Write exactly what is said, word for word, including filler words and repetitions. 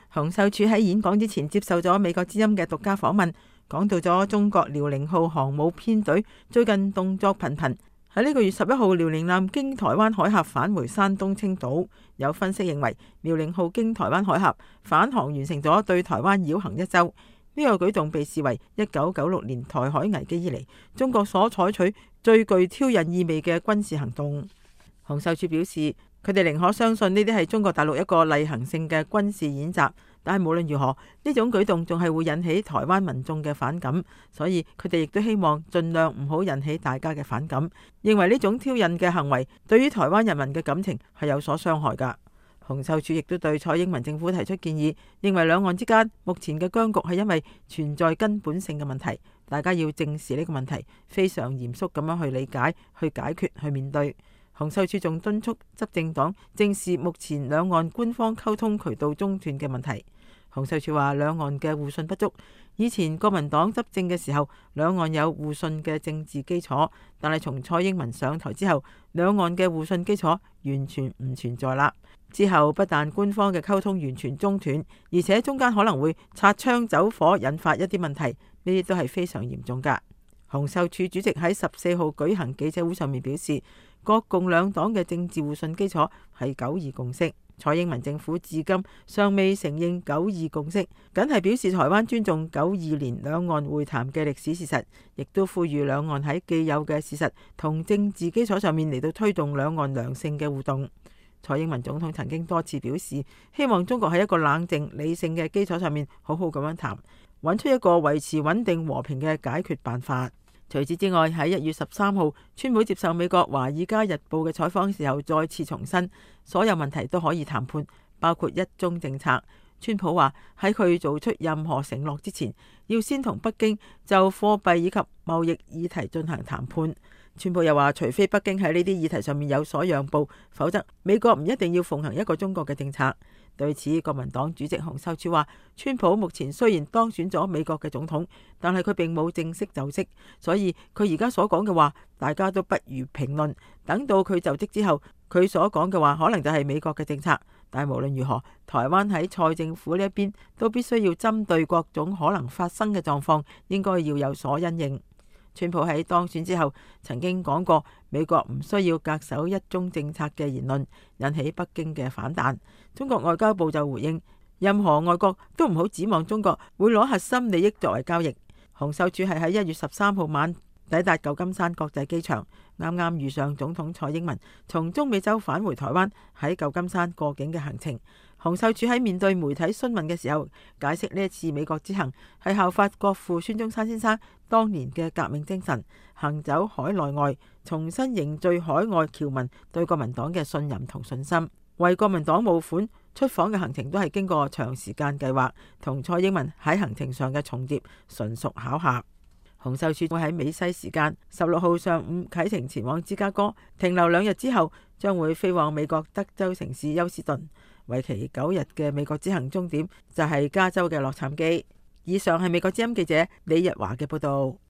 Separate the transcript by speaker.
Speaker 1: 洪秀柱喺演講之前接受咗美國之音嘅獨家訪問，講到咗中國遼寧號航母編隊最近動作頻頻。喺呢個月十一號，遼寧艦經台灣海峽返回山東青島。有分析認為，遼寧號經台灣海峽返航完成咗對台灣繞行一周。呢個舉動被視為一九九六年台海危機以嚟中國所採取最具挑釁意味嘅軍事行動。洪秀柱表示，佢哋寧可相信呢啲係中國大陸一個例行性嘅軍事演習，但係無論如何，呢種舉動仲係會引起台灣民眾嘅反感，所以佢哋亦都希望盡量唔好引起大家嘅反感，認為呢種挑釁嘅行為對於台灣人民嘅感情係有所傷害㗎。洪秀柱亦都對蔡英文政府提出建議，認為兩岸之間目前嘅僵局係因為存在根本性嘅問題，大家要正視呢個問題，非常嚴肅咁樣去理解、去解決、去面對。洪秀柱仲敦促執政黨正視目前兩岸官方溝通渠道中斷嘅問題。洪秀柱話，兩岸嘅互信不足。以前國民黨執政嘅時候，兩岸有互信嘅政治基礎，但係從蔡英文上台之後，兩岸嘅互信基礎完全唔存在啦。之後不但官方嘅溝通完全中斷，而且中間可能會擦槍走火，引發一啲問題，呢啲都係非常嚴重噶。洪秀柱主席喺十四號舉行記者會上面表示，國共兩黨嘅政治互信基礎係九二共識。蔡英文政府至今尚未承認九二共識，僅係表示台灣尊重九二年兩岸會談嘅歷史事實，亦都呼籲兩岸喺既有嘅事實同政治基礎上面嚟到推動兩岸良性嘅互動。蔡英文總統曾經多次表示，希望中國喺一個冷靜理性嘅基礎上面好好咁樣談，揾出一個維持穩定和平嘅解決辦法。除此之外，喺一月十三號，川普接受美國《華爾街日報》嘅採訪時候，再次重申所有問題都可以談判，包括一中政策。川普話喺佢做出任何承諾之前，要先同北京就貨幣以及貿易議題進行談判。川普又話，除非北京喺呢啲議題上面有所讓步，否則美國唔一定要奉行一個中國嘅政策。對此，國民黨主席洪秀柱話，川普目前雖然當選咗美國嘅總統，但係佢並冇正式就職，所以佢而家所講嘅話，大家都不如評論。等到佢就職之後，佢所講嘅話可能就係美國嘅政策。但係無論如何，台灣喺蔡政府呢一邊都必須要針對各種可能發生嘅狀況，應該要有所因應。川普喺當選之後曾經講過，美國唔需要恪守一中政策嘅言論，引起北京嘅反彈。中國外交部就回應，任何外國都唔好指望中國會攞核心利益作為交易。洪秀柱係喺一月十三號晚抵達舊金山國際機場，啱啱遇上總統蔡英文從中美洲返回台灣，喺舊金山過境嘅行程。洪秀柱喺面對媒體詢問嘅時候，解釋呢一次美國之行係效法國父孫中山先生當年嘅革命精神，行走海內外，重新凝聚海外僑民對國民黨嘅信任同信心。為國民黨募款出訪嘅行程都係經過長時間計劃，同蔡英文喺行程上嘅重疊純屬巧合。洪秀柱會喺美西時間十六號上午啟程前往芝加哥，停留兩日之後將會飛往美國德州城市休斯頓。為期九日嘅美國之行終點就係加州嘅洛杉磯。以上係美國之音記者李日華嘅報道。